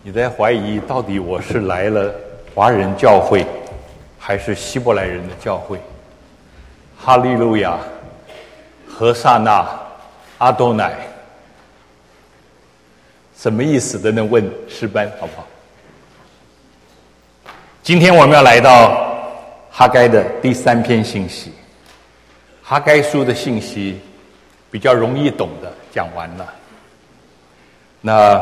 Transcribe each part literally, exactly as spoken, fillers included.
你在怀疑到底我是来了华人教会还是希伯来人的教会？哈利路亚，何萨那，阿多乃，什么意思？等等问诗班好不好？今天我们要来到哈该的第三篇信息。哈该书的信息比较容易懂的讲完了。那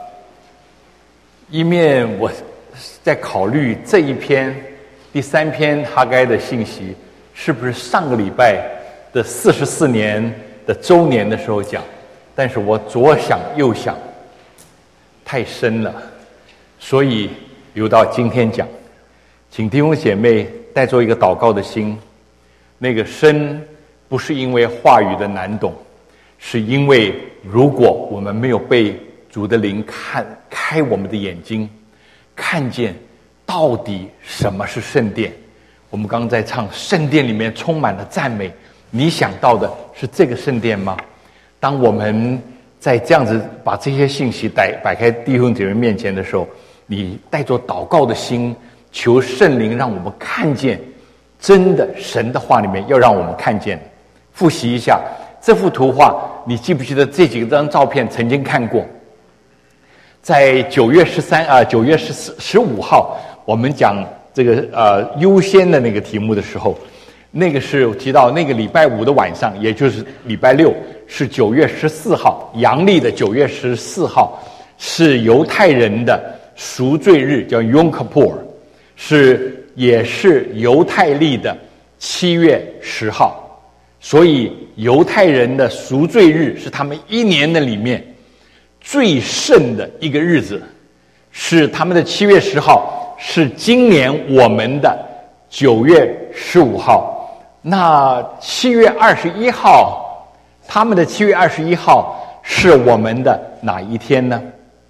一面我在考虑这一篇第三篇哈该的信息是不是上个礼拜的四十四年的周年的时候讲，但是我左想右想太深了，所以留到今天讲。请弟兄姐妹带着一个祷告的心，那个深不是因为话语的难懂，是因为如果我们没有被主的灵看开我们的眼睛，看见到底什么是圣殿。我们刚刚在唱圣殿里面充满了赞美，你想到的是这个圣殿吗？当我们在这样子把这些信息摆摆开弟兄姐妹面前的时候，你带着祷告的心，求圣灵让我们看见真的神的话里面要让我们看见。复习一下这幅图画，你记不记得这几张照片曾经看过？在九月十三啊，九月十四、十五号，我们讲这个呃优先的那个题目的时候，那个是提到那个礼拜五的晚上，也就是礼拜六，是九月十四号，阳历的九月十四号，是犹太人的赎罪日，叫 Yom Kippur， 是也是犹太历的七月十号。所以犹太人的赎罪日是他们一年的里面最圣的一个日子，是他们的七月十号，是今年我们的九月十五号。那七月二十一号，他们的七月二十一号是我们的哪一天呢？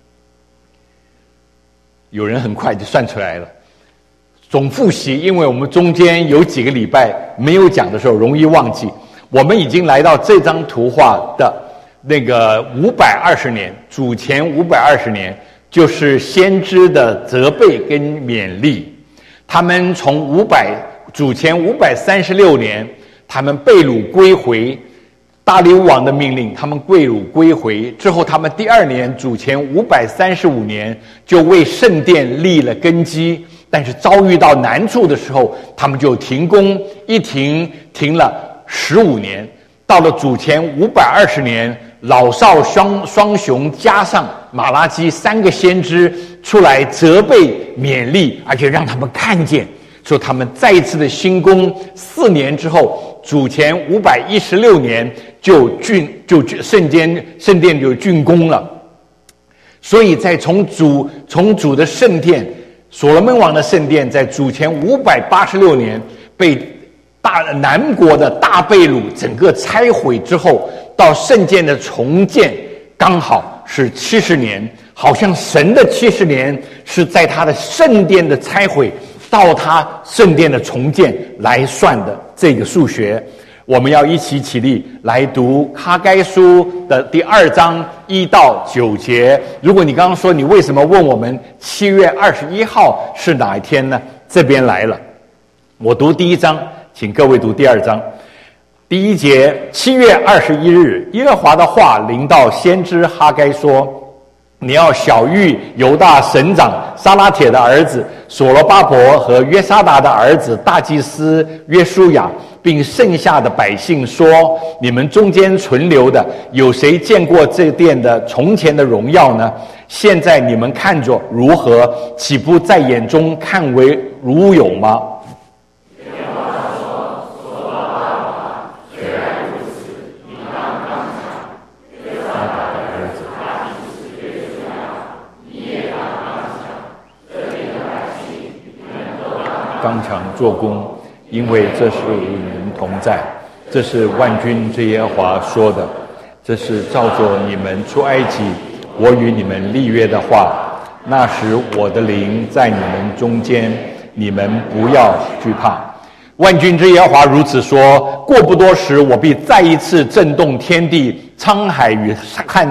有人很快就算出来了。总复习，因为我们中间有几个礼拜没有讲的时候容易忘记。我们已经来到这张图画的那个五百二十年，主前五百二十年，就是先知的责备跟勉励。他们从五百主前五百三十六年，他们被掳归回，大流王的命令，他们被掳归回之后，他们第二年主前五百三十五年就为圣殿立了根基，但是遭遇到难处的时候，他们就停工，一停停了十五年。到了主前五百二十年，老少双双雄加上马拉基三个先知出来责备勉励，而且让他们看见，说他们再一次的兴工。四年之后，主前五百一十六年就竣就圣殿圣殿就竣工了。所以在从主从主的圣殿，所罗门王的圣殿，在主前五百八十六年被大南国的大被掳整个拆毁之后，到圣殿的重建刚好是七十年，好像神的七十年是在他的圣殿的拆毁到他圣殿的重建来算的这个数学。我们要一起起立来读哈该书的第二章一到九节。如果你刚刚说你为什么问我们七月二十一号是哪一天呢？这边来了，我读第一章，请各位读第二章。第一节，七月二十一日，耶和华的话临到先知哈该说，你要晓谕犹大省长撒拉铁的儿子所罗巴伯和约沙达的儿子大祭司约书亚，并剩下的百姓说，你们中间存留的有谁见过这殿的从前的荣耀呢？现在你们看着如何？岂不在眼中看为如有吗？刚强做工，因为这是与你们同在。这是万军之耶和华说的，这是照着你们出埃及我与你们立约的话。那时我的灵在你们中间，你们不要惧怕。万军之耶和华如此说，过不多时，我必再一次震动天地、沧海与旱地，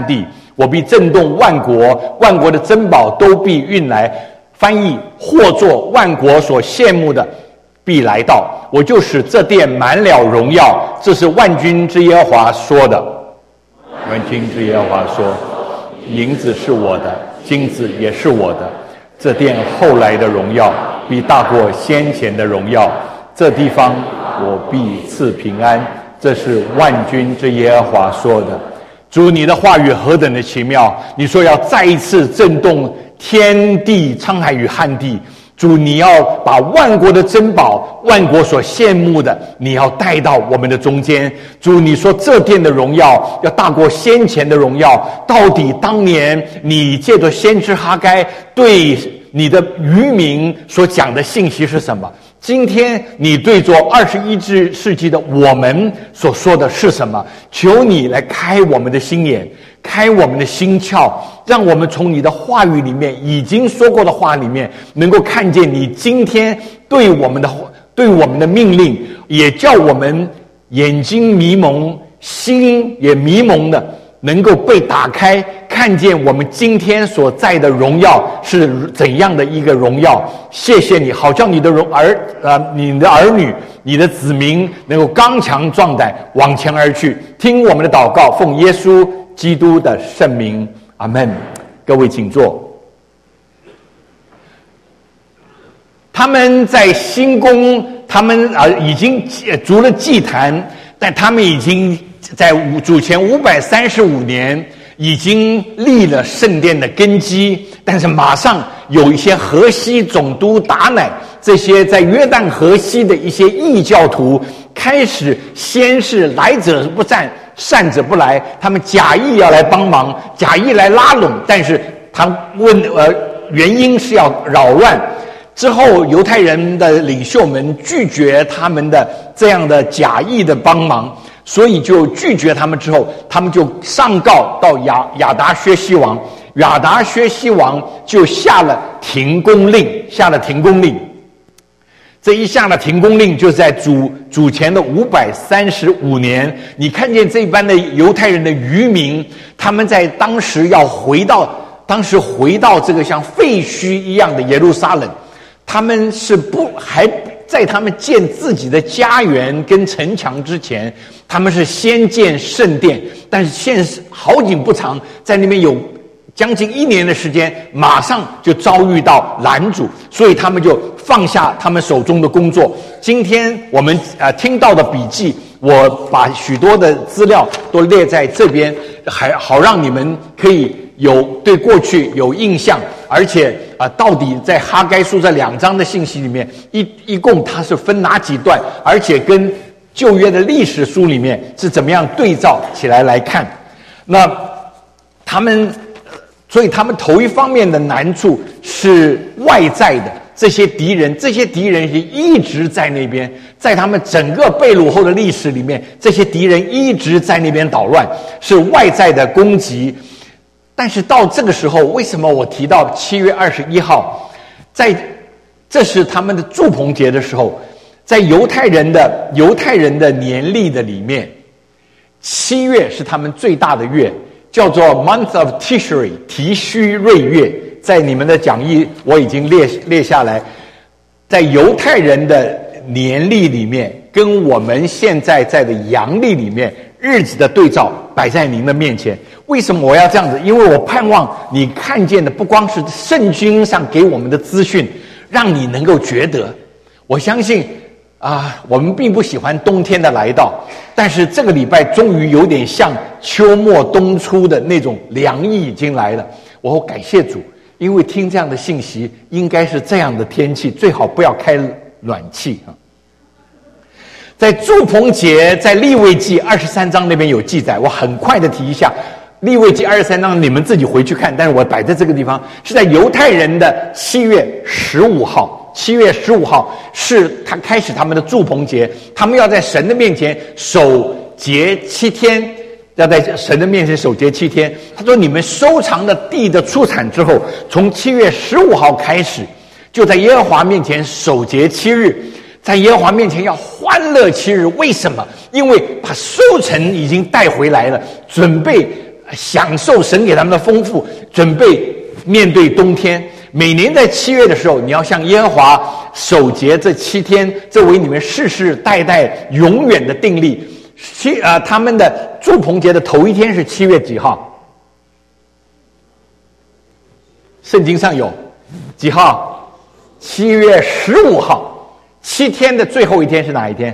我必震动万国，万国的珍宝都必运来。翻译或作万国所羡慕的必来到，我就使这殿满了荣耀。这是万军之耶和华说的。万军之耶和华说，银子是我的，金子也是我的，这殿后来的荣耀必大过先前的荣耀，这地方我必赐平安。这是万军之耶和华说的。主，你的话语何等的奇妙，你说要再一次震动天地沧海与旱地。主，你要把万国的珍宝，万国所羡慕的，你要带到我们的中间。主，你说这殿的荣耀要大过先前的荣耀。到底当年你借着先知哈该对你的渔民所讲的信息是什么？今天你对着二十一世纪的我们所说的是什么？求你来开我们的心眼，开我们的心窍，让我们从你的话语里面，已经说过的话里面，能够看见你今天对我们的对我们的命令，也叫我们眼睛迷蒙，心也迷蒙的，能够被打开，看见我们今天所在的荣耀是怎样的一个荣耀。谢谢你，好叫你的儿呃你的儿女，你的子民能够刚强壮胆往前而去。听我们的祷告，奉耶稣基督的圣名，阿们。各位请坐。他们在新宫，他们啊已经筑了祭坛，但他们已经在主前五百三十五年已经立了圣殿的根基，但是马上有一些河西总督达乃，这些在约旦河西的一些异教徒开始先是来者不善，善者不来，他们假意要来帮忙，假意来拉拢，但是他问呃原因是要扰乱。之后犹太人的领袖们拒绝他们的这样的假意的帮忙，所以就拒绝他们。之后他们就上告到亚亚达薛西王，亚达薛西王就下了停工令，下了停工令。这一下了停工令，就在主主前的五百三十五年。你看见这班的犹太人的渔民，他们在当时要回到当时回到这个像废墟一样的耶路撒冷，他们是不还在他们建自己的家园跟城墙之前，他们是先建圣殿，但是现实好景不长，在那边有将近一年的时间，马上就遭遇到拦阻，所以他们就放下他们手中的工作。今天我们呃听到的笔记，我把许多的资料都列在这边，还好让你们可以有对过去有印象，而且啊、呃，到底在哈该书这两章的信息里面，一一共它是分哪几段，而且跟旧约的历史书里面是怎么样对照起来来看。那他们。所以他们头一方面的难处是外在的，这些敌人，这些敌人也一直在那边，在他们整个被掳后的历史里面，这些敌人一直在那边捣乱，是外在的攻击。但是到这个时候，为什么我提到七月二十一号，在这是他们的住棚节的时候，在犹太人的犹太人的年历的里面，七月是他们最大的月。叫做 Month of Tishri 提须闰月，在你们的讲义我已经列列下来，在犹太人的年历里面，跟我们现在在的阳历里面日子的对照摆在您的面前。为什么我要这样子？因为我盼望你看见的不光是圣经上给我们的资讯，让你能够觉得，我相信啊，我们并不喜欢冬天的来到，但是这个礼拜终于有点像秋末冬初的那种凉意已经来了。我感谢主，因为听这样的信息，应该是这样的天气，最好不要开暖气啊。在住棚节，在利未记二十三章那边有记载，我很快的提一下。利未记二十三章你们自己回去看，但是我摆在这个地方，是在犹太人的七月十五号。七月十五号是他开始他们的住棚节，他们要在神的面前守节七天，要在神的面前守节七天。他说：“你们收藏的地的出产之后，从七月十五号开始，就在耶和华面前守节七日，在耶和华面前要欢乐七日。为什么？因为把收成已经带回来了，准备享受神给他们的丰富，准备面对冬天。每年在七月的时候，你要向耶和华守节这七天，这为你们世世代代永远的定例。七呃，他们的住棚节的头一天是七月几号？圣经上有几号？七月十五号。七天的最后一天是哪一天？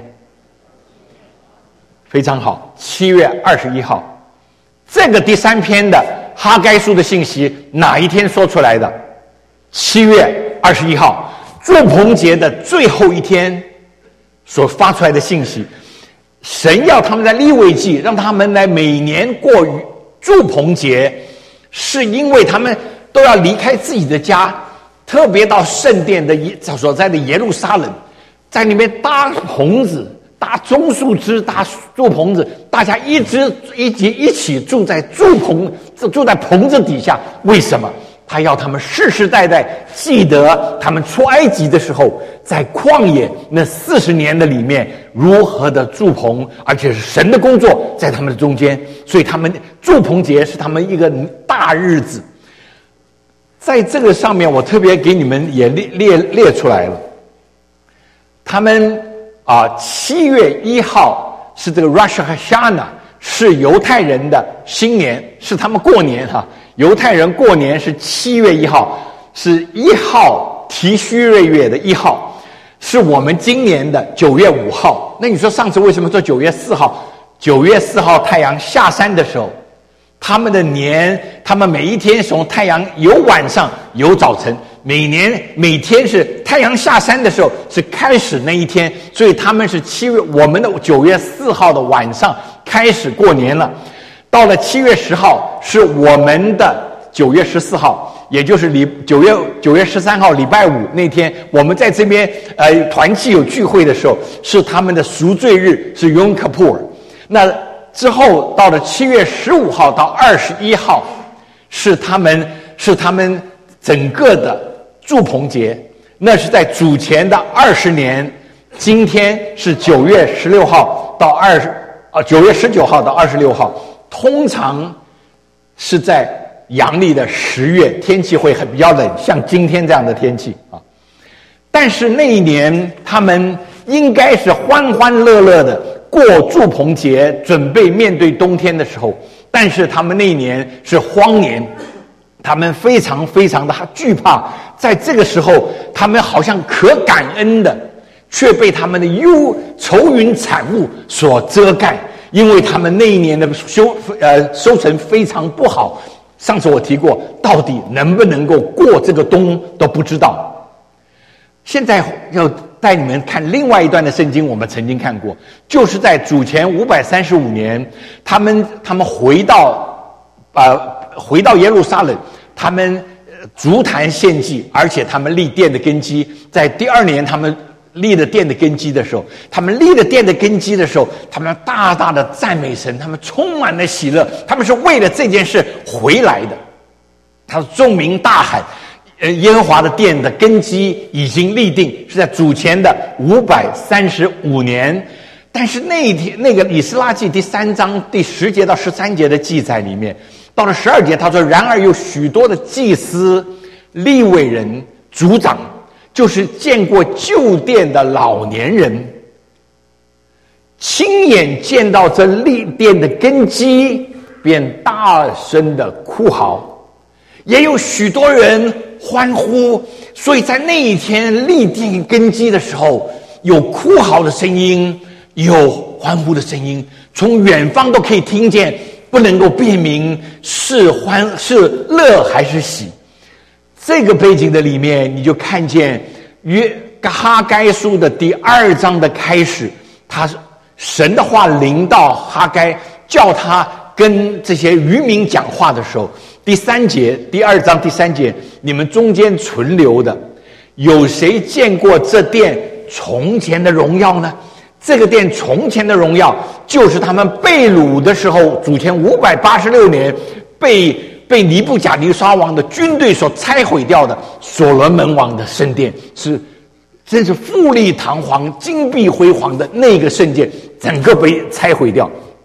非常好，七月二十一号。这个第三篇的哈该书的信息哪一天说出来的？七月二十一号，住棚节的最后一天所发出来的信息。神要他们在利未记让他们来每年过住棚节，是因为他们都要离开自己的家，特别到圣殿的所在的耶路撒冷，在里面搭棚子，搭棕树枝，搭住棚子，大家一直一起一起住在住棚住在棚子底下。为什么？他要他们世世代代记得他们出埃及的时候，在旷野那四十年的里面如何的住棚，而且是神的工作在他们的中间。所以他们住棚节是他们一个大日子。在这个上面，我特别给你们也列列列出来了。他们啊，七月一号是这个 Rosh Hashanah， 是犹太人的新年，是他们过年哈。犹太人过年是七月一号，是一号提须瑞月的一号，是我们今年的九月五号。那你说上次为什么说九月四号？九月四号太阳下山的时候，他们的年，他们每一天从太阳有晚上有早晨，每年每天是太阳下山的时候是开始那一天，所以他们是七月，我们的九月四号的晚上开始过年了。到了七月十号是我们的九月十四号，也就是礼九月九月十三号礼拜五那天，我们在这边呃团契有聚会的时候，是他们的赎罪日，是 Yom Kippur。那之后到了七月十五号到二十一号，是他们是他们整个的住棚节，那是在主前的二十年。今天是九月十六号到二十啊九月十九号到二十六号。通常是在阳历的十月，天气会很比较冷，像今天这样的天气啊。但是那一年他们应该是欢欢乐乐的过住棚节，准备面对冬天的时候。但是他们那一年是荒年，他们非常非常的惧怕，在这个时候他们好像可感恩的，却被他们的忧愁云惨雾所遮盖。因为他们那一年的收呃收成非常不好，上次我提过，到底能不能够过这个冬都不知道。现在要带你们看另外一段的圣经，我们曾经看过，就是在主前五百三十五年，他们他们回到呃回到耶路撒冷，他们足坛献祭，而且他们立殿的根基。在第二年，他们立了殿的根基的时候，他们立了殿的根基的时候，他们大大的赞美神，他们充满了喜乐，他们是为了这件事回来的。他众民大喊，呃，耶和华的殿的根基已经立定，是在主前的五百三十五年。但是那一天，那个以斯拉记第三章第十节到十三节的记载里面，到了十二节，他说：“然而有许多的祭司、利未人、族长。”就是见过旧殿的老年人，亲眼见到这立殿的根基，便大声的哭嚎，也有许多人欢呼。所以在那一天立殿根基的时候，有哭嚎的声音，有欢呼的声音，从远方都可以听见，不能够辨明是欢是乐还是喜。这个背景的里面，你就看见约哈该书的第二章的开始，他神的话临到哈该，叫他跟这些渔民讲话的时候，第三节，第二章第三节，你们中间存留的，有谁见过这殿从前的荣耀呢？这个殿从前的荣耀，就是他们被掳的时候，主前五百八十六年被。被尼布甲尼撒王的军队所拆毁掉的所罗门王的圣殿，是真是富丽堂皇、金碧辉煌的那个圣殿，整个被拆毁掉。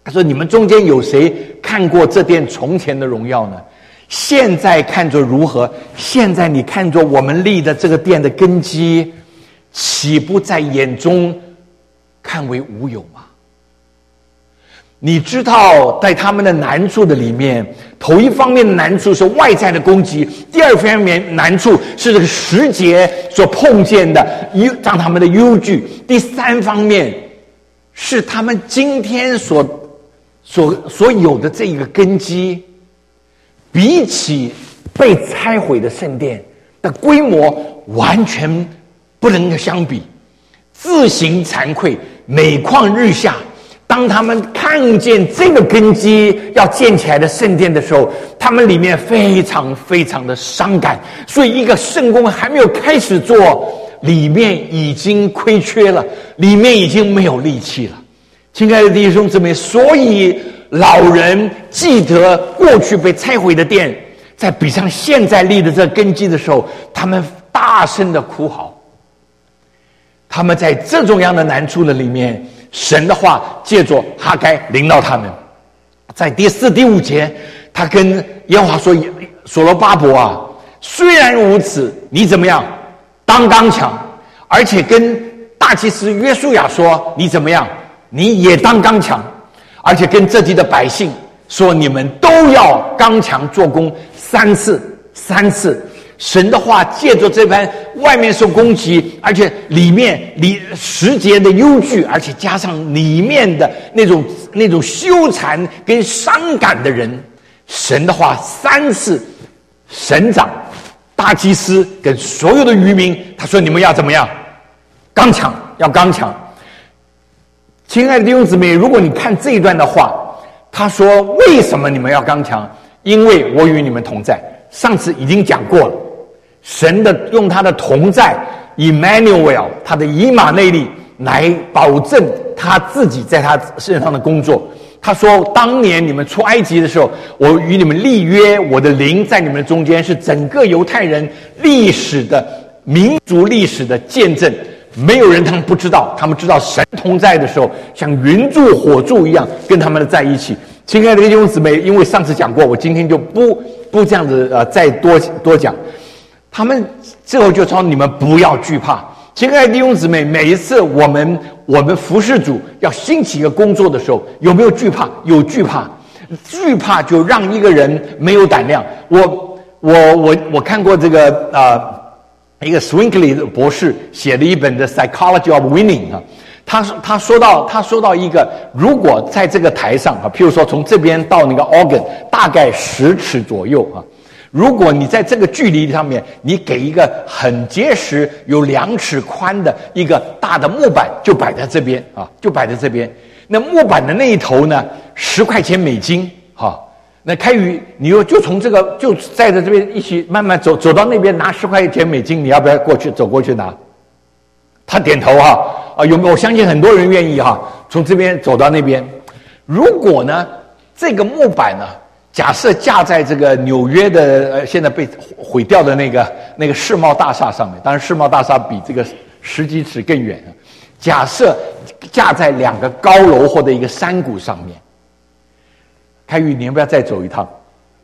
他说：“你们中间有谁看过这殿从前的荣耀呢？现在看着如何？现在你看着我们立的这个殿的根基，岂不在眼中看为无有吗？”你知道，在他们的难处的里面，头一方面的难处是外在的攻击，第二方面难处是这个时节所碰见的忧，让他们的忧惧。第三方面是他们今天所所所有的这一个根基，比起被拆毁的圣殿的规模完全不能相比，自行惭愧，每况日下。当他们看见这个根基要建起来的圣殿的时候，他们里面非常非常的伤感。所以一个圣工还没有开始做，里面已经亏缺了，里面已经没有力气了。亲爱的弟兄姊妹，所以老人记得过去被拆毁的殿，在比上现在立的这个根基的时候，他们大声的哭嚎。他们在这种样的难处的里面，神的话借着哈该临到他们。在第四第五节，他跟耶和华说：“所罗巴伯啊，虽然如此，你怎么样？当刚强。而且跟大祭司约书亚说：你怎么样？你也当刚强。而且跟这地的百姓说：你们都要刚强做工。三次，三次。”神的话借着这番外面受攻击，而且里面里时节的忧惧，而且加上里面的那种那种羞惭跟伤感的人，神的话三次，省长、大祭司跟所有的渔民，他说：“你们要怎么样？刚强，要刚强。”亲爱的弟兄姊妹，如果你看这一段的话，他说：“为什么你们要刚强？因为我与你们同在。”上次已经讲过了。神的用他的同在 Emmanuel 他的以马内利来保证他自己在他身上的工作。他说：当年你们出埃及的时候，我与你们立约，我的灵在你们中间，是整个犹太人历史的民族历史的见证。没有人他们不知道，他们知道神同在的时候，像云柱火柱一样跟他们的在一起。亲爱的弟兄姊妹，因为上次讲过，我今天就不不这样子呃再多多讲。他们最后就说：你们不要惧怕。亲爱的弟兄姊妹，每一次我们我们服事主要兴起一个工作的时候，有没有惧怕？有惧怕，惧怕就让一个人没有胆量。我我我我看过这个呃一个 Swingley 的博士写的一本的 Psychology of Winning 啊，他他说到他说到一个，如果在这个台上啊，譬如说从这边到那个 organ 大概十尺左右啊。如果你在这个距离上面，你给一个很结实、有两尺宽的一个大的木板，就摆在这边啊，就摆在这边。那木板的那一头呢，十块钱美金，哈。那开宇，你又就从这个就在这边一起慢慢走，走到那边拿十块钱美金，你要不要过去走过去拿？他点头哈，啊，有没有？我相信很多人愿意哈，从这边走到那边。如果呢，这个木板呢？假设架在这个纽约的呃现在被毁掉的那个那个世贸大厦上面，当然世贸大厦比这个十几尺更远。假设架在两个高楼或者一个山谷上面，开宇，你要不要再走一趟？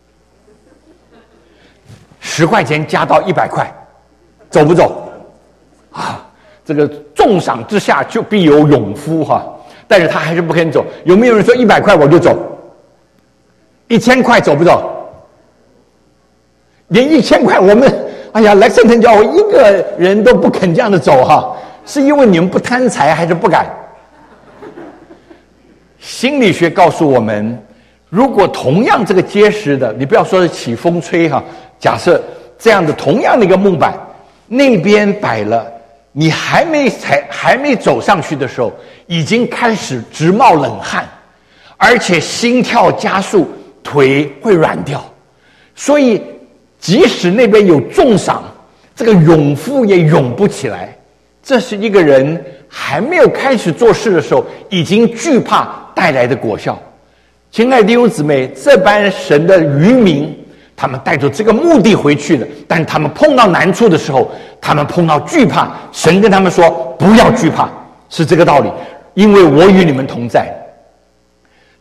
十块钱加到一百块，走不走？啊，这个重赏之下就必有勇夫哈，但是他还是不肯走。有没有人说一百块我就走？一千块走不走？连一千块我们，哎呀，莱克森教会一个人都不肯这样的走哈，是因为你们不贪财还是不敢？心理学告诉我们，如果同样这个结实的，你不要说是起风吹哈，假设这样的同样的一个木板，那边摆了，你还没才还没走上去的时候，已经开始直冒冷汗，而且心跳加速。腿会软掉，所以即使那边有重赏，这个勇夫也勇不起来。这是一个人还没有开始做事的时候，已经惧怕带来的果效。亲爱的弟兄姊妹，这班神的渔民，他们带着这个目的回去了，但他们碰到难处的时候，他们碰到惧怕，神跟他们说：不要惧怕，是这个道理，因为我与你们同在。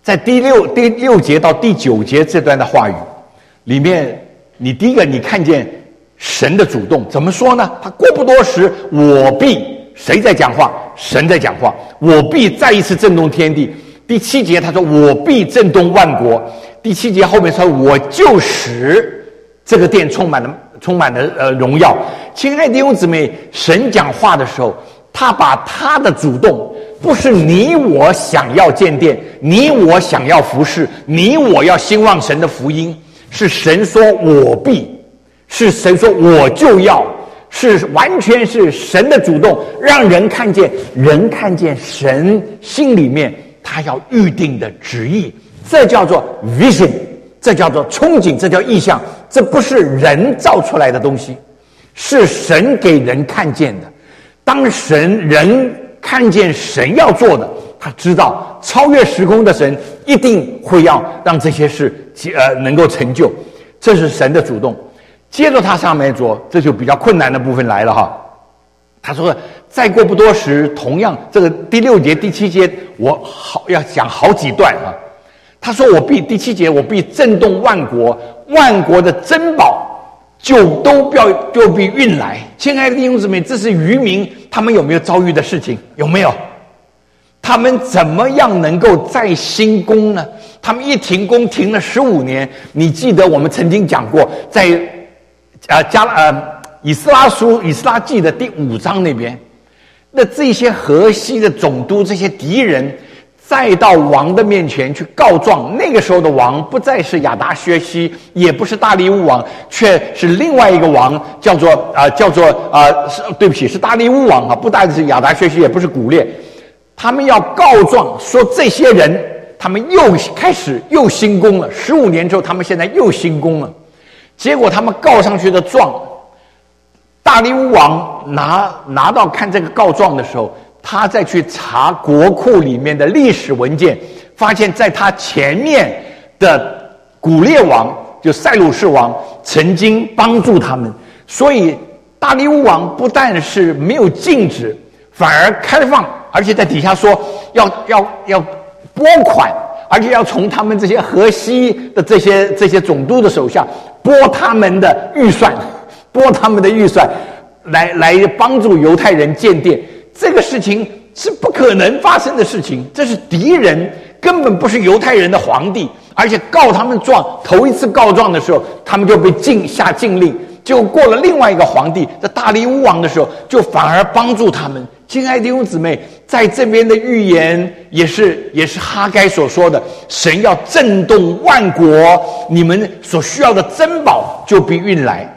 在第六第六节到第九节这段的话语里面，你第一个你看见神的主动，怎么说呢？他过不多时，我必，谁在讲话？神在讲话，我必再一次震动天地。第七节他说我必震动万国。第七节后面说我就使这个殿充满了充满了呃荣耀。亲爱的弟兄姊妹，神讲话的时候，他把他的主动，不是你我想要建殿，你我想要服侍，你我要兴旺神的福音，是神说我必，是神说我就要，是完全是神的主动，让人看见，人看见神心里面他要预定的旨意，这叫做 vision， 这叫做憧憬，这叫意象，这不是人造出来的东西，是神给人看见的。当神人看见神要做的，他知道超越时空的神一定会要让这些事呃能够成就，这是神的主动。接着他上面说，这就比较困难的部分来了哈。他说再过不多时，同样这个第六节第七节我好要讲好几段啊。他说我必第七节我必震动万国，万国的珍宝就都要就必运来。亲爱的弟兄姊妹，这是渔民他们有没有遭遇的事情？有没有？他们怎么样能够再兴工呢？他们一停工停了十五年。你记得我们曾经讲过，在呃加呃以斯拉书以斯拉记的第五章那边，那这些河西的总督这些敌人再到王的面前去告状。那个时候的王不再是亚达薛西，也不是大利乌王，却是另外一个王，叫做啊、呃、叫做啊、呃、对不起，是大利乌王啊，不单是亚达薛西，也不是古列。他们要告状说这些人，他们又开始又兴工了。十五年之后，他们现在又兴工了。结果他们告上去的状，大利乌王拿拿到看这个告状的时候，他再去查国库里面的历史文件，发现在他前面的古列王，就塞鲁士王，曾经帮助他们。所以大利乌王不但是没有禁止，反而开放，而且在底下说要要要拨款，而且要从他们这些河西的这些这些总督的手下拨他们的预算，拨他们的预算来来帮助犹太人建殿。这个事情是不可能发生的事情，这是敌人，根本不是犹太人的皇帝，而且告他们状，头一次告状的时候，他们就被禁下禁令。就过了另外一个皇帝，在大利乌王的时候，就反而帮助他们。亲爱的弟兄姊妹，在这边的预言也是也是哈该所说的，神要震动万国，你们所需要的珍宝就必运来。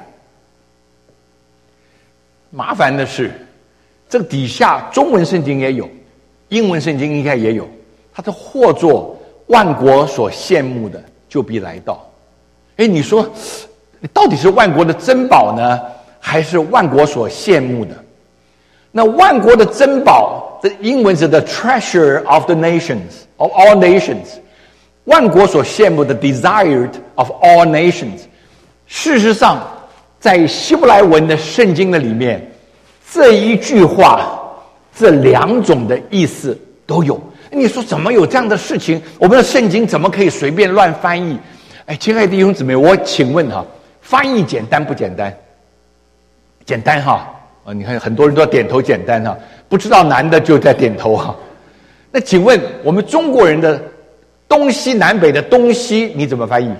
麻烦的是，这个底下中文圣经也有，英文圣经应该也有，它是或作万国所羡慕的，就必来到。哎，你说到底是万国的珍宝呢，还是万国所羡慕的？那万国的珍宝，这英文是 the treasure of the nations, of all nations。万国所羡慕的 desired of all nations。事实上，在希伯来文的圣经的里面，这一句话，这两种的意思都有。你说怎么有这样的事情？我们的圣经怎么可以随便乱翻译？哎，亲爱的弟兄姊妹，我请问哈，翻译简单不简单？简单哈。啊，你看很多人都要点头简单哈，不知道难的就在点头哈。那请问我们中国人的东西南北的东西你怎么翻译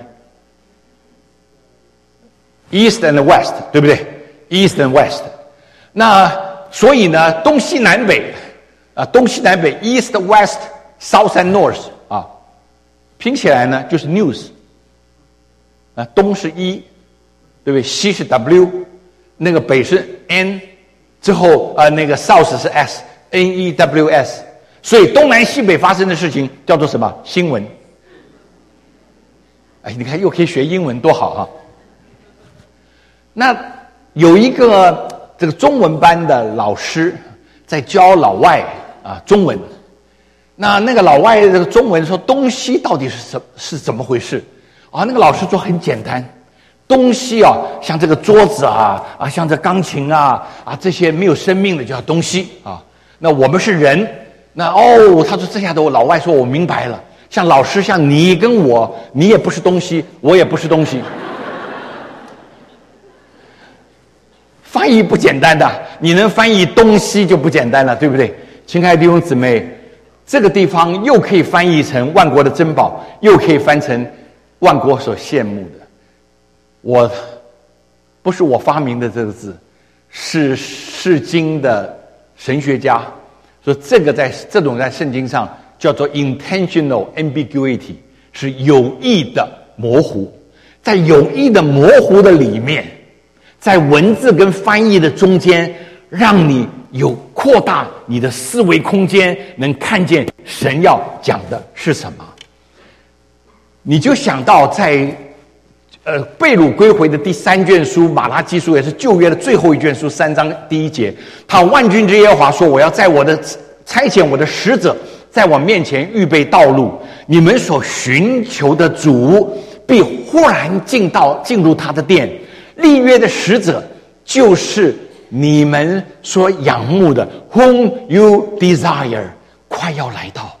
？East and West， 对不对 ？East and West。那所以呢，东西南北啊，东西南北 East West、South and North 啊，拼起来呢就是 News。啊，东是 E， 对不对？西是 W， 那个北是 N。之后呃那个 South 是 S N E W S， 所以东南西北发生的事情叫做什么？新闻。哎，你看又可以学英文，多好啊！那有一个这个中文班的老师在教老外啊中文，那那个老外这个中文说东西到底是什是怎么回事啊？那个老师说很简单。东西啊，像这个桌子啊，啊，像这钢琴啊，啊，这些没有生命的叫东西啊。那我们是人，那哦，他说这下的我老外说我明白了， 像老师，像你跟我，你也不是东西，我也不是东西。翻译不简单的，你能翻译东西就不简单了，对不对？亲爱的弟兄姊妹，这个地方又可以翻译成万国的珍宝，又可以翻成万国所羡慕的。我不是我发明的这个字，是释经的神学家说，这个在这种在圣经上叫做 intentional ambiguity， 是有意的模糊。在有意的模糊的里面，在文字跟翻译的中间，让你有扩大你的思维空间，能看见神要讲的是什么。你就想到在呃被掳归回的第三卷书马拉基书，也是旧约的最后一卷书，三章第一节，他万军之耶和华说，我要在我的差遣我的使者在我面前预备道路，你们所寻求的主必忽然进到进入他的殿。立约的使者就是你们所仰慕的 whom you desire， 快要来到。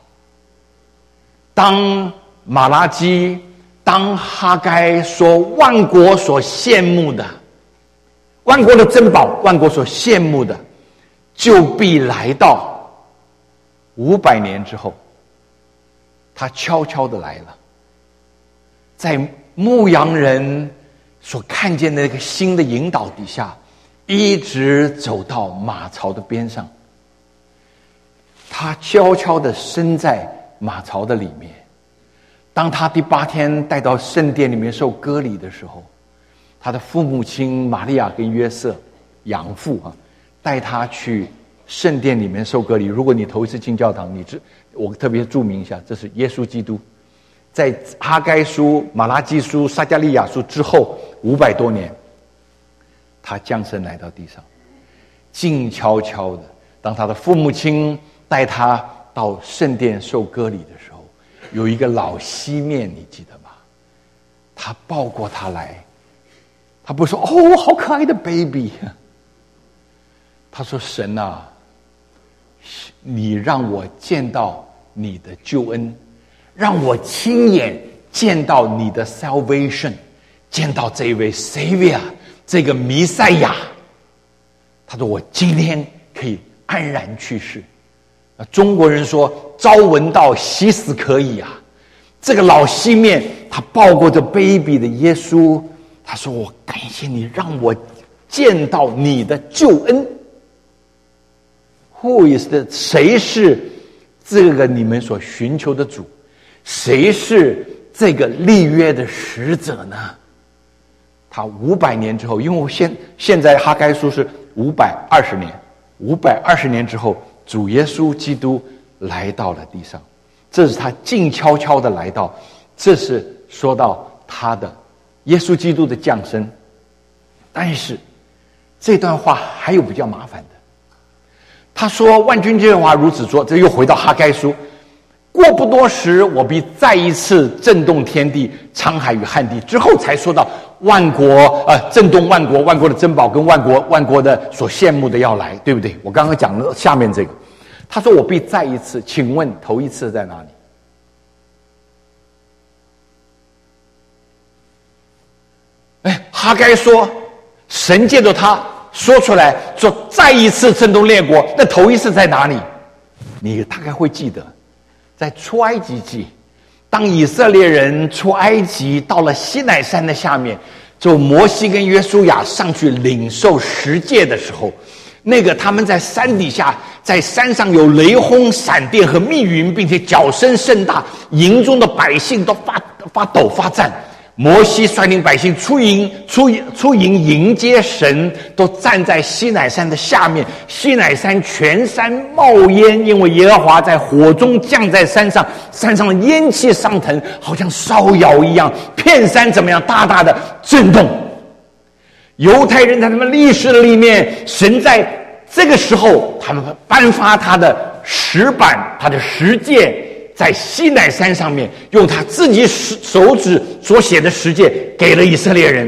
当马拉基，当哈该说万国所羡慕的，万国的珍宝，万国所羡慕的，就必来到。五百年之后，他悄悄的来了，在牧羊人所看见的那个新的引导底下，一直走到马槽的边上。他悄悄地身在马槽的里面。当他第八天带到圣殿里面受割礼的时候，他的父母亲玛利亚跟约瑟养父啊，带他去圣殿里面受割礼。如果你头一次进教堂，你知我特别注明一下，这是耶稣基督。在哈该书、马拉基书、撒迦利亚书之后五百多年，他降生来到地上，静悄悄的。当他的父母亲带他到圣殿受割礼的时候，有一个老西面，你记得吗？他抱过他来，他不说哦，好可爱的 baby， 他说神啊，你让我见到你的救恩，让我亲眼见到你的 salvation， 见到这一位 Savior， 这个弥赛亚。他说我今天可以安然去世。中国人说朝闻道夕死可以啊，这个老西面他抱过这 baby 的耶稣，他说我感谢你让我见到你的救恩。Who is the 谁是这个你们所寻求的主？谁是这个立约的使者呢？他五百年之后，因为我现现在哈该书是五百二十年，五百二十年之后，主耶稣基督来到了地上，这是他静悄悄的来到，这是说到他的耶稣基督的降生。但是这段话还有比较麻烦的，他说万军之耶和华如此说，这又回到哈该书，过不多时，我必再一次震动天地、沧海与旱地，之后才说到万国呃震动万国，万国的珍宝跟万国万国的所羡慕的要来，对不对？我刚刚讲了下面这个，他说我必再一次，请问头一次在哪里？哎，哈该说神借着他说出来说再一次震动列国，那头一次在哪里？你大概会记得，在出埃及记，当以色列人出埃及到了西乃山的下面，就摩西跟约书亚上去领受十诫的时候，那个他们在山底下，在山上有雷轰闪电和密云，并且脚声甚大，营中的百姓都发发抖发战。摩西率领百姓出营出出营迎接神，都站在西乃山的下面。西乃山全山冒烟，因为耶和华在火中降在山上，山上的烟气上腾，好像烧窑一样，片山怎么样大大的震动。犹太人在他们历史的里面，神在这个时候他们颁发他的石板，他的十诫，在西乃山上面用他自己手指所写的十诫给了以色列人。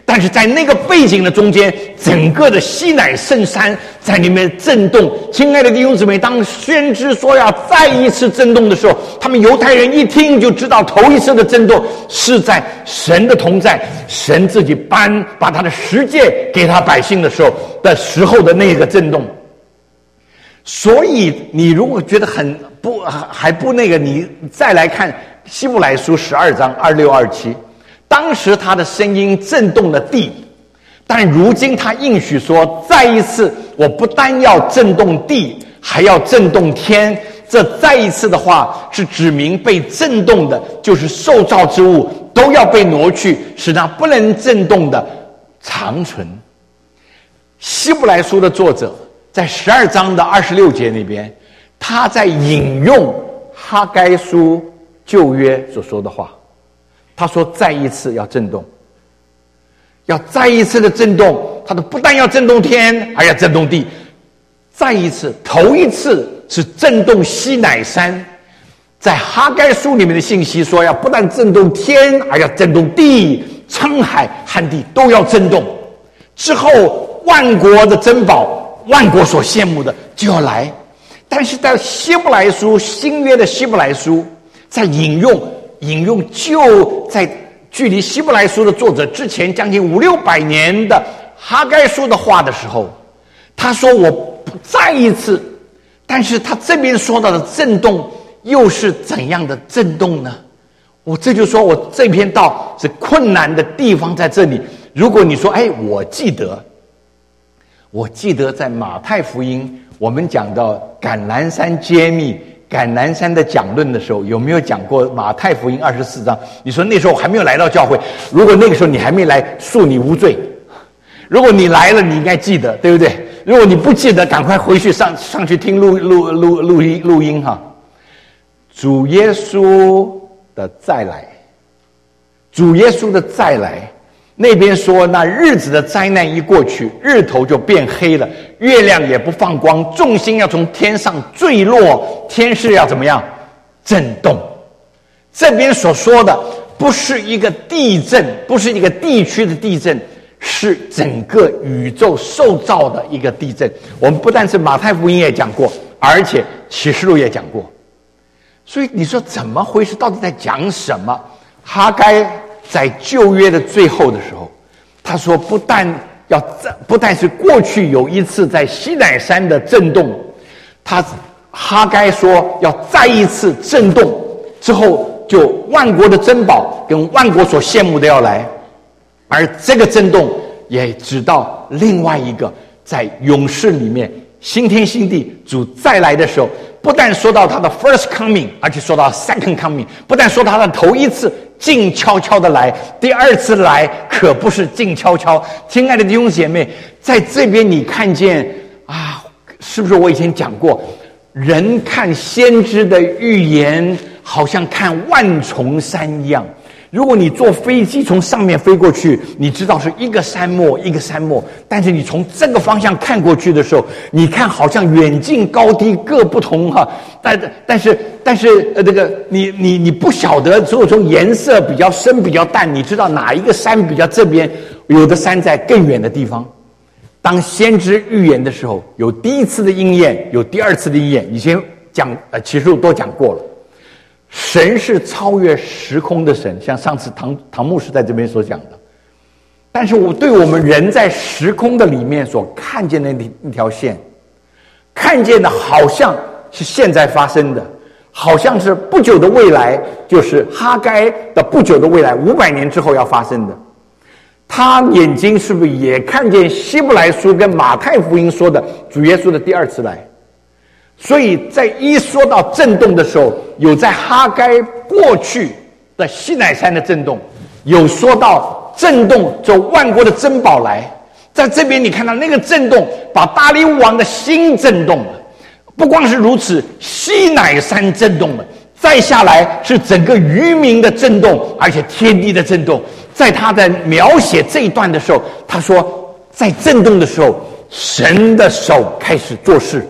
但是在那个背景的中间，整个的西乃圣山在里面震动。亲爱的弟兄姊妹，当先知说要再一次震动的时候，他们犹太人一听就知道头一次的震动是在神的同在，神自己颁把他的十诫给他百姓的时候的时候的那个震动。所以你如果觉得很不还不那个，你再来看希伯来书十二章二六二七，当时他的声音震动了地，但如今他应许说，再一次我不单要震动地，还要震动天。这再一次的话是指明被震动的就是受造之物都要被挪去，使那不能震动的长存。希伯来书的作者在十二章的二十六节那边，他在引用哈该书旧约所说的话。他说再一次要震动，要再一次的震动，他说不但要震动天，还要震动地。再一次，头一次是震动西乃山，在哈该书里面的信息说，要不但震动天，还要震动地，沧海旱地都要震动。之后万国的珍宝，万国所羡慕的就要来。但是在希伯来书，新约的希伯来书在引用引用就在距离希伯来书的作者之前将近五六百年的哈该书的话的时候，他说我再一次，但是他这边说到的震动又是怎样的震动呢？我这就说我这篇道是困难的地方在这里。如果你说哎，我记得我记得在马太福音我们讲到橄榄山揭秘橄榄山的讲论的时候，有没有讲过马太福音二十四章？你说那时候我还没有来到教会，如果那个时候你还没来，恕你无罪。如果你来了，你应该记得，对不对？如果你不记得，赶快回去上上去听录录录录音录音哈。主耶稣的再来，主耶稣的再来，那边说那日子的灾难一过去，日头就变黑了，月亮也不放光，众星要从天上坠落，天势要怎么样？震动。这边所说的不是一个地震，不是一个地区的地震，是整个宇宙受造的一个地震。我们不但是马太福音也讲过，而且启示录也讲过。所以你说怎么回事？到底在讲什么？哈该在旧约的最后的时候，他说不但要不但是过去有一次在西乃山的震动，他哈该说要再一次震动，之后就万国的珍宝跟万国所羡慕的要来。而这个震动也指到另外一个在永世里面新天新地主再来的时候，不但说到他的 first coming， 而且说到 second coming， 不但说他的头一次静悄悄的来，第二次来可不是静悄悄。亲爱的弟兄姐妹，在这边你看见啊，是不是我以前讲过，人看先知的预言好像看万重山一样。如果你坐飞机从上面飞过去，你知道是一个山脉一个山脉，但是你从这个方向看过去的时候，你看好像远近高低各不同哈、啊。但但是但是呃，这个你你你不晓得，只有从颜色比较深比较淡，你知道哪一个山比较这边，有的山在更远的地方。当先知预言的时候，有第一次的应验，有第二次的应验。以前讲呃启示录都讲过了。神是超越时空的神，像上次唐唐牧师在这边所讲的。但是我对我们人在时空的里面所看见的那条线，看见的好像是现在发生的，好像是不久的未来，就是哈该的不久的未来，五百年之后要发生的。他眼睛是不是也看见希伯来书跟马太福音说的主耶稣的第二次来？所以在一说到震动的时候，有在哈该过去的西乃山的震动，有说到震动就万国的珍宝来。在这边你看到那个震动把大利乌王的心震动了，不光是如此，西乃山震动了，再下来是整个渔民的震动，而且天地的震动。在他在描写这一段的时候，他说在震动的时候，神的手开始做事。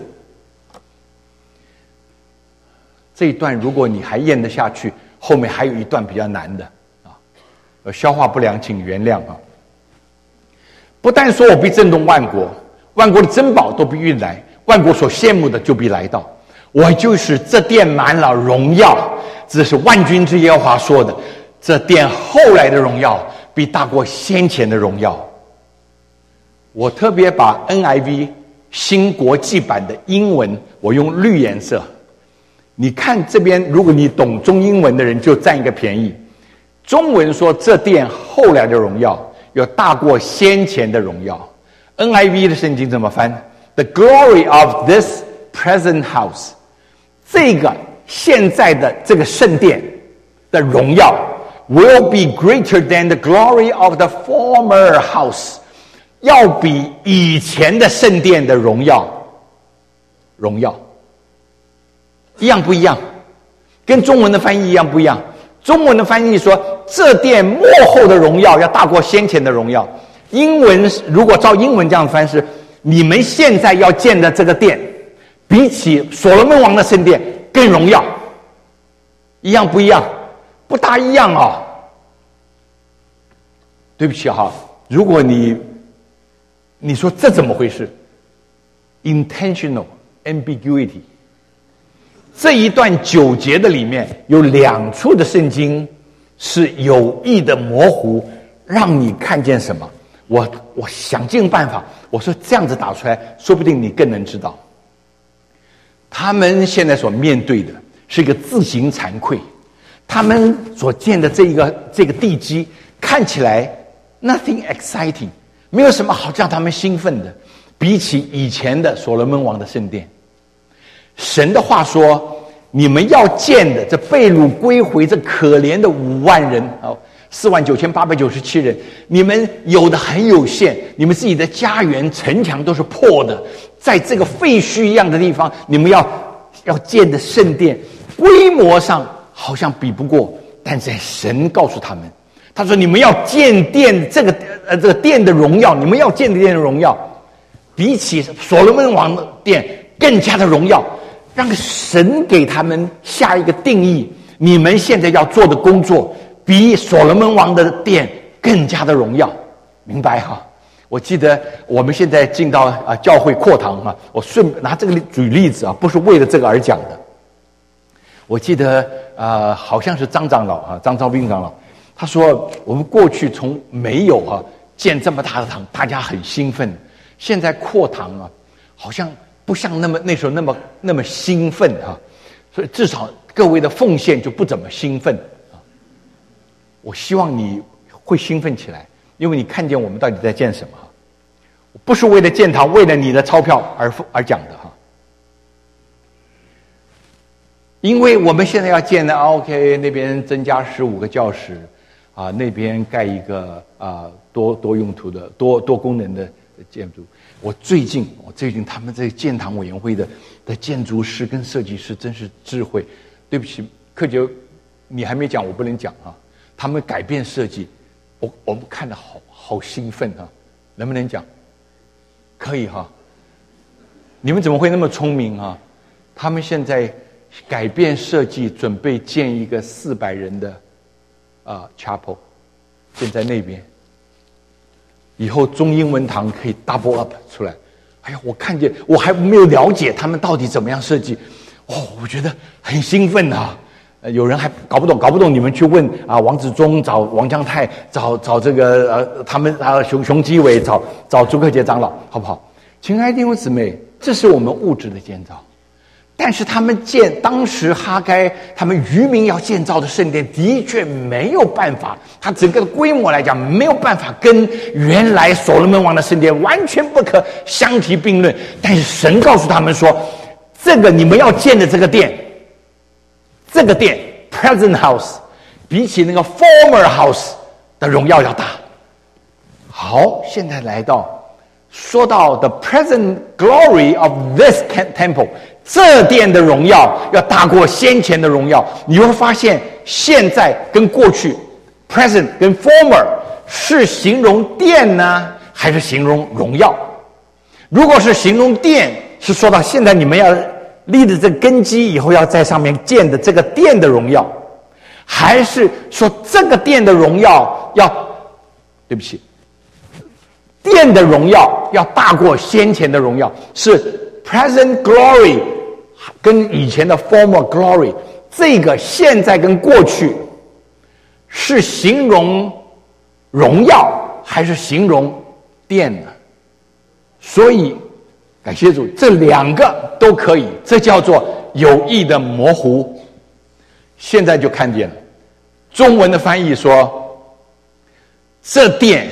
这一段如果你还咽得下去，后面还有一段比较难的啊，呃，消化不良请原谅啊。 不但说我必震动万国，万国的珍宝都必运来，万国所羡慕的就必来到。我就是这殿满了荣耀，这是万军之耶和华说的。这殿后来的荣耀必大过先前的荣耀。我特别把 N I V 新国际版的英文我用绿颜色，你看这边，如果你懂中英文的人就占一个便宜。中文说这殿后来的荣耀要大过先前的荣耀。 N I V 的圣经怎么翻？ The glory of this present house， 这个现在的这个圣殿的荣耀 will be greater than the glory of the former house， 要比以前的圣殿的荣耀荣耀一样不一样？跟中文的翻译一样不一样？中文的翻译说这殿末后的荣耀要大过先前的荣耀。英文如果照英文这样翻是，你们现在要建的这个殿比起所罗门王的圣殿更荣耀。一样不一样？不大一样啊。对不起哈，如果你你说这怎么回事？ intentional ambiguity， 这一段九节的里面有两处的圣经是有意的模糊，让你看见什么？我我想尽办法，我说这样子打出来，说不定你更能知道。他们现在所面对的是一个自行惭愧，他们所建的这一个这个地基看起来 nothing exciting， 没有什么好让他们兴奋的，比起以前的所罗门王的圣殿。神的话说，你们要建的这被掳归回这可怜的五万人哦，四万九千八百九十七人，你们有的很有限，你们自己的家园城墙都是破的，在这个废墟一样的地方，你们要要建的圣殿，规模上好像比不过，但是神告诉他们，他说你们要建殿，这个呃这个殿的荣耀，你们要建的殿的荣耀，比起所罗门王的殿更加的荣耀。让神给他们下一个定义，你们现在要做的工作比所罗门王的殿更加的荣耀，明白哈？我记得我们现在进到啊教会扩堂啊，我顺拿这个举例子啊，不是为了这个而讲的。我记得啊、呃，好像是张长老啊，张昭斌长老，他说我们过去从没有啊建这么大的堂，大家很兴奋，现在扩堂啊，好像不像那么那时候那么那么兴奋啊，所以至少各位的奉献就不怎么兴奋啊。我希望你会兴奋起来，因为你看见我们到底在建什么。不是为了建堂，为了你的钞票而而讲的哈。因为我们现在要建的 ，OK， 那边增加十五个教室，啊，那边盖一个啊多多用途的多多功能的建筑。我最近，我最近他们这建堂委员会的的建筑师跟设计师真是智慧。对不起，柯杰，你还没讲，我不能讲啊。他们改变设计，我我们看得好好兴奋啊！能不能讲？可以哈。你们怎么会那么聪明啊？他们现在改变设计，准备建一个四百人的啊、呃、chapel， 建在那边。以后中英文堂可以 double up 出来。哎呀，我看见我还没有了解他们到底怎么样设计，哦，我觉得很兴奋啊！呃，有人还搞不懂，搞不懂你们去问啊，王子忠找王将太，找找这个呃，他们啊熊熊基伟找找朱克杰长老，好不好？亲爱的弟兄姊妹，这是我们物质的建造。但是他们建当时哈该他们渔民要建造的圣殿，的确没有办法，它整个的规模来讲没有办法跟原来所罗门王的圣殿完全不可相提并论。但是神告诉他们说，这个你们要建的这个殿，这个殿 present house 比起那个 former house 的荣耀要大。好，现在来到说到 the present glory of this temple， 这殿的荣耀要大过先前的荣耀。你会发现现在跟过去 present 跟 former 是形容殿呢，还是形容荣耀？如果是形容殿，是说到现在你们要立的这个根基，以后要在上面建的这个殿的荣耀，还是说这个殿的荣耀要，对不起， 殿的荣耀要大过先前的荣耀，是 present glory 跟以前的 former glory， 这个现在跟过去是形容荣耀还是形容殿呢？所以感谢主，这两个都可以，这叫做有意的模糊。现在就看见了，中文的翻译说，这殿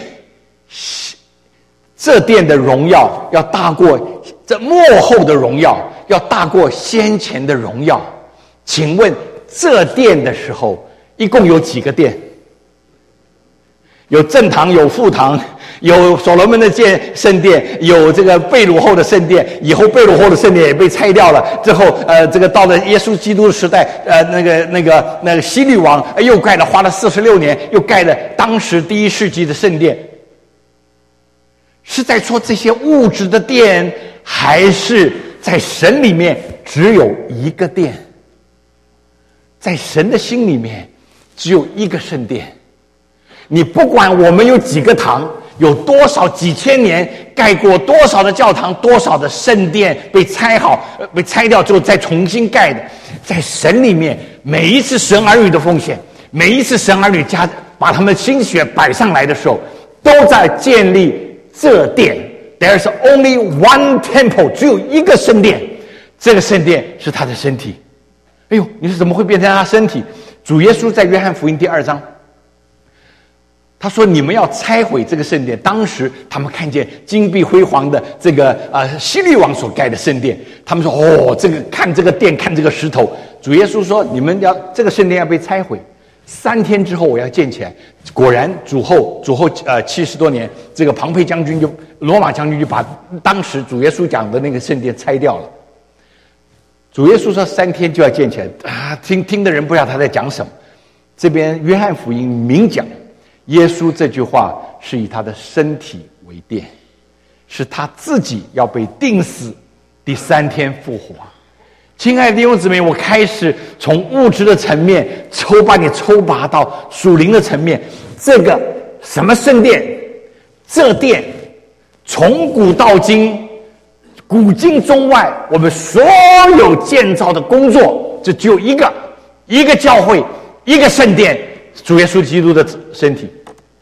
这殿的荣耀要大过，这幕后的荣耀要大过先前的荣耀。请问这殿的时候一共有几个殿？有正堂，有副堂，有所罗门的殿圣殿，有这个被掳后的圣殿。以后被掳后的圣殿也被拆掉了，之后呃这个到了耶稣基督的时代，呃那个那个那个希律王又盖了，花了四十六年又盖了当时第一世纪的圣殿。是在说这些物质的殿，还是在神里面只有一个殿？在神的心里面只有一个圣殿。你不管我们有几个堂，有多少几千年盖过多少的教堂，多少的圣殿被拆好、被拆掉之后再重新盖的，在神里面，每一次神儿女的奉献，每一次神儿女加把他们的心血摆上来的时候，都在建立这殿。 There's only one temple， 只有一个圣殿，这个圣殿是他的身体。哎呦，你是怎么会变成他身体？主耶稣在约翰福音第二章，他说：“你们要拆毁这个圣殿。”当时他们看见金碧辉煌的这个呃希律王所盖的圣殿，他们说：“哦，这个看这个殿，看这个石头。”主耶稣说：“你们要这个圣殿要被拆毁，三天之后我要建起来。”果然，主后主后呃七十多年，这个庞培将军就罗马将军就把当时主耶稣讲的那个圣殿拆掉了。主耶稣说三天就要建起来啊！听听的人不知道他在讲什么。这边约翰福音明讲。耶稣这句话是以他的身体为殿，是他自己要被钉死，第三天复活。亲爱的弟兄姊妹，我开始从物质的层面抽把你抽拔到属灵的层面。这个什么圣殿，这殿从古到今，古今中外，我们所有建造的工作，这只有一个，一个教会，一个圣殿，主耶稣基督的身体。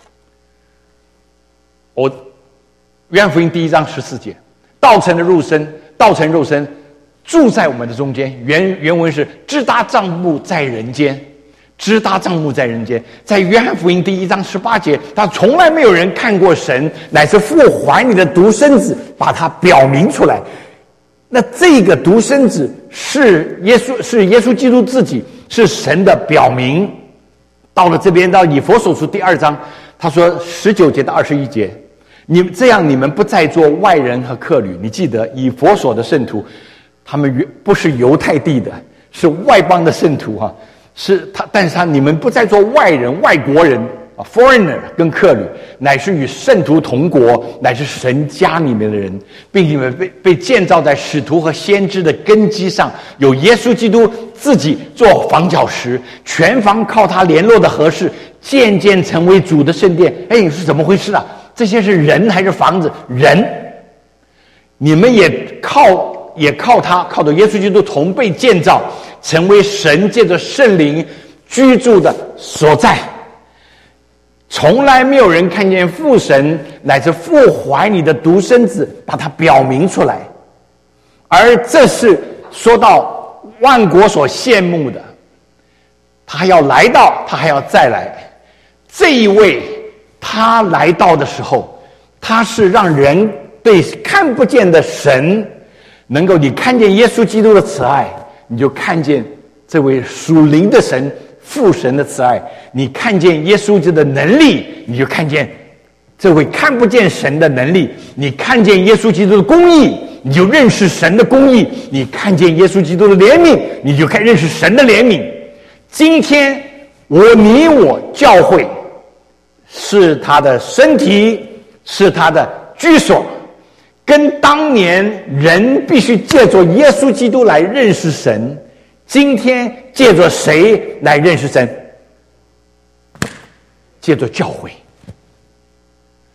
我约翰福音第一章十四节，道成的肉身，道成肉身，住在我们的中间。原原文是支搭帐幕在人间，支搭帐幕在人间。在约翰福音第一章十八节，他从来没有人看过神，乃是父怀你的独生子，把它表明出来。那这个独生子是耶稣，是耶稣基督自己，是神的表明。到了这边，到以弗所书第二章，他说十九节到二十一节。你们这样，你们不再做外人和客旅。你记得以弗所的圣徒，他们不是犹太地的，是外邦的圣徒哈、啊，是他，但是他你们不再做外人、外国人啊 ，foreigner 跟客旅，乃是与圣徒同国，乃是神家里面的人，并且你们被被建造在使徒和先知的根基上，有耶稣基督自己做房角石，全房靠他联络的合适，渐渐成为主的圣殿。哎，你是怎么回事啊？这些是人还是房子？人，你们也靠也靠他，靠着耶稣基督同被建造，成为神借着圣灵居住的所在。从来没有人看见父神乃至父怀你的独生子，把它表明出来。而这是说到万国所羡慕的，他要来到，他还要再来。这一位他来到的时候，他是让人对看不见的神能够，你看见耶稣基督的慈爱，你就看见这位属灵的神父神的慈爱，你看见耶稣基督的能力，你就看见这位看不见神的能力，你看见耶稣基督的公义，你就认识神的公义，你看见耶稣基督的怜悯，你就看认识神的怜悯。今天我你我教会是他的身体，是他的居所，跟当年人必须借着耶稣基督来认识神，今天借着谁来认识神？借着教会。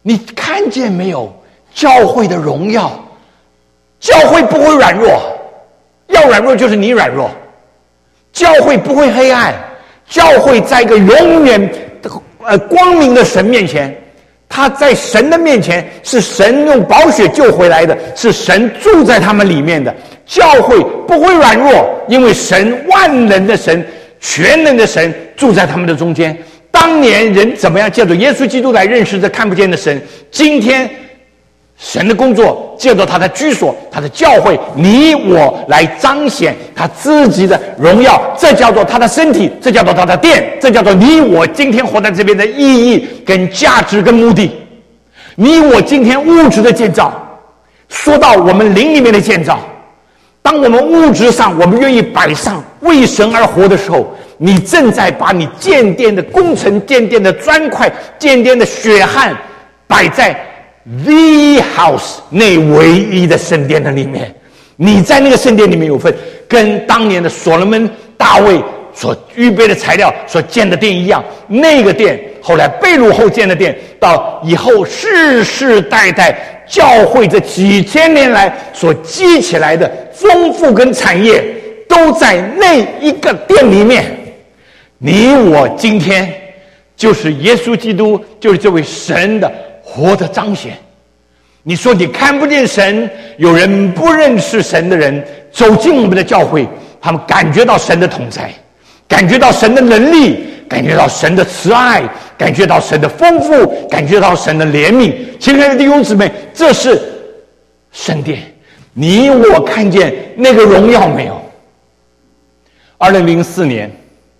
你看见没有教会的荣耀？教会不会软弱，要软弱就是你软弱。教会不会黑暗，教会在一个永远呃光明的神面前，他在神的面前是神用宝血救回来的，是神住在他们里面的。教会不会软弱，因为神万能的神、全能的神住在他们的中间。当年人怎么样借着耶稣基督来认识这看不见的神，今天神的工作借着他的居所，他的教会，你我来彰显他自己的荣耀，这叫做他的身体，这叫做他的殿，这叫做你我今天活在这边的意义跟价值跟目的。你我今天物质的建造，说到我们灵里面的建造，当我们物质上我们愿意摆上为神而活的时候，你正在把你建殿的工程、建殿的砖块、建殿的血汗摆在 The House 那唯一的圣殿的里面。你在那个圣殿里面有份，跟当年的所罗门、大卫所预备的材料所建的殿一样。那个殿后来被掳后建的殿，到以后世世代代教会这几千年来所积起来的丰富跟产业，都在那一个殿里面。你我今天就是耶稣基督，就是这位神的活的彰显。你说你看不见神，有人不认识神的人走进我们的教会，他们感觉到神的同在，感觉到神的能力，感觉到神的慈爱，感觉到神的丰富，感觉到神的怜悯。亲爱的弟兄姊妹，这是圣殿。你我看见那个荣耀没有？二零零四年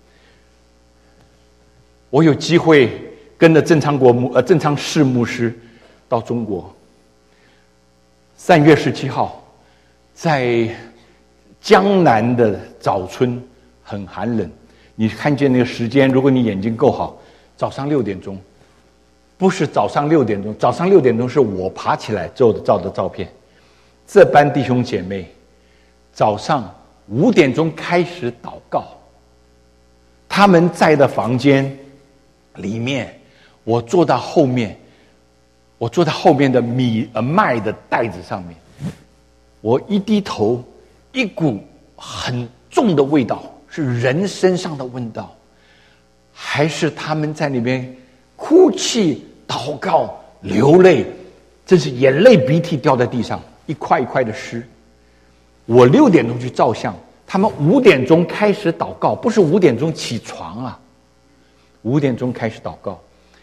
我有机会跟着郑昌国牧呃郑昌世牧师到中国。三月十七号，在江南的早春，很寒冷。你看见那个时间，如果你眼睛够好，早上六点钟，不是早上六点钟，早上六点钟是我爬起来照的照的照片。这班弟兄姐妹，早上五点钟开始祷告。他们在的房间里面，我坐到后面，我坐在后面的米呃麦的袋子上面，我一低头，一股很重的味道，是人身上的味道，还是他们在里面哭泣、祷告、流泪，真是眼泪鼻涕掉在地上，一块一块的湿。我六点钟去照相，他们五点钟开始祷告，不是五点钟起床啊，五点钟开始祷告。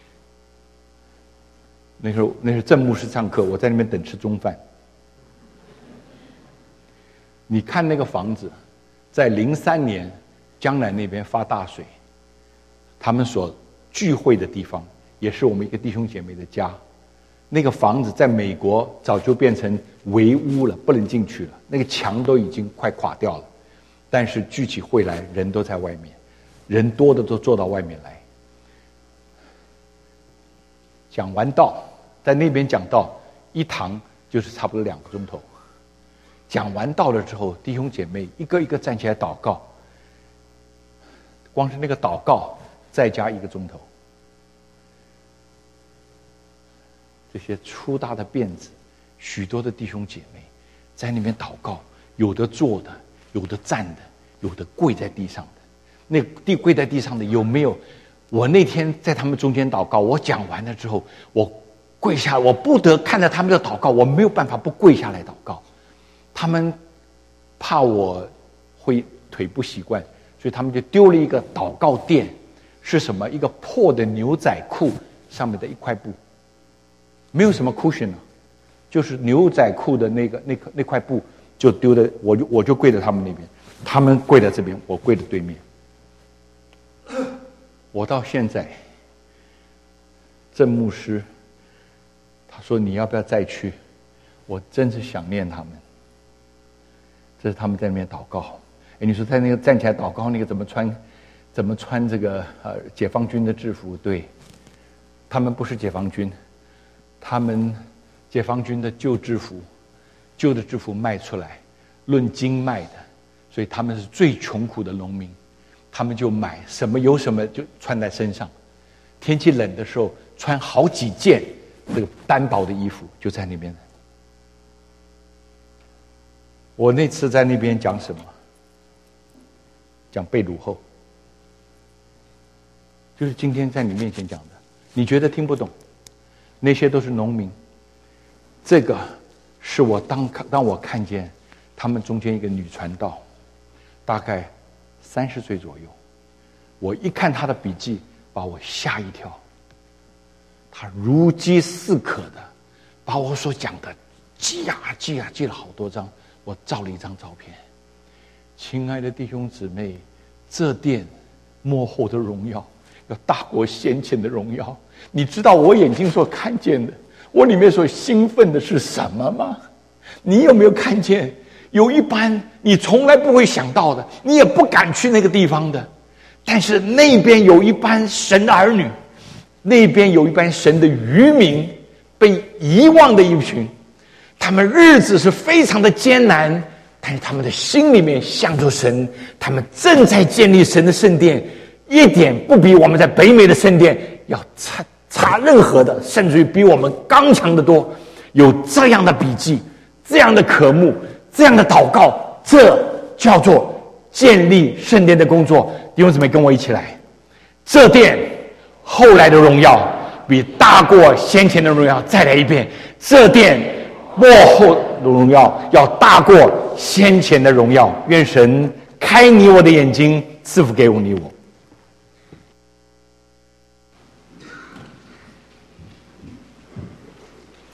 那时候那是郑牧师上课，我在那边等吃中饭。你看那个房子，在零三年江南那边发大水，他们所聚会的地方，也是我们一个弟兄姐妹的家。那个房子在美国早就变成围屋了，不能进去了，那个墙都已经快垮掉了。但是聚起会来，人都在外面，人多的都坐到外面来。讲完道，在那边讲道，一堂就是差不多两个钟头。讲完道了之后，弟兄姐妹一个一个站起来祷告，光是那个祷告再加一个钟头。这些粗大的辫子，许多的弟兄姐妹在那边祷告，有的坐的，有的站的，有的跪在地上的。那地跪在地上的有没有？我那天在他们中间祷告，我讲完了之后，我跪下，我不得看着他们的祷告，我没有办法不跪下来祷告。他们怕我会腿不习惯，所以他们就丢了一个祷告垫，是什么？一个破的牛仔裤上面的一块布，没有什么 cushion 啊，就是牛仔裤的那个那个那块布就丢的，我就我就跪在他们那边，他们跪在这边，我跪在对面。我到现在，郑牧师他说你要不要再去？我真是想念他们。这是他们在那边祷告。哎，你说在那个站起来祷告那个怎么穿，怎么穿这个呃解放军的制服？对，他们不是解放军，他们解放军的旧制服，旧的制服卖出来，论斤卖的，所以他们是最穷苦的农民，他们就买什么有什么就穿在身上。天气冷的时候穿好几件， 这个单薄的衣服就在那边。我那次在那边讲什么？讲被掳后，就是今天在你面前讲的。你觉得听不懂？那些都是农民。这个是我当当我看见他们中间一个女传道，大概三十岁左右。我一看她的笔记，把我吓一跳。她如饥似渴的把我所讲的记啊记啊记了好多张，我照了一张照片。亲爱的弟兄姊妹，这殿幕后的荣耀要大过先前的荣耀。你知道我眼睛所看见的，我里面所兴奋的是什么吗？你有没有看见有一班你从来不会想到的，你也不敢去那个地方的，但是那边有一班神的儿女，那边有一班神的渔民，被遗忘的一群，他们日子是非常的艰难，但是他们的心里面向着神，他们正在建立神的圣殿，一点不比我们在北美的圣殿要差差任何的，甚至于比我们刚强得多。有这样的笔记，这样的渴慕，这样的祷告，这叫做建立圣殿的工作。弟兄姊妹跟我一起来，这殿后来的荣耀比大过先前的荣耀。再来一遍，这殿幕后的荣耀要大过先前的荣耀。愿神开你我的眼睛，赐福给我你我。